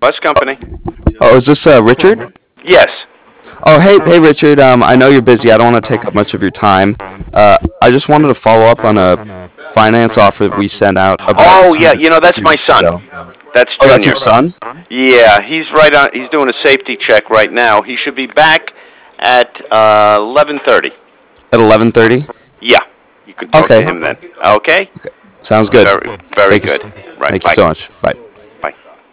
Bus company. Oh, is this Richard? Yes. Oh, hey, Richard. I know you're busy. I don't want to take up much of your time. I just wanted to follow up on a finance offer that we sent out about Oh, two yeah. to That's three my weeks son. ago. That's Oh, that's Junior. your son? Yeah, he's right on. He's doing a safety check right now. He should be back at 11:30. At 11:30? Yeah, you can talk to Okay. him then. Okay. Sounds good. Very, very Thank you. good. Right. Thank you Bye. so much. Bye.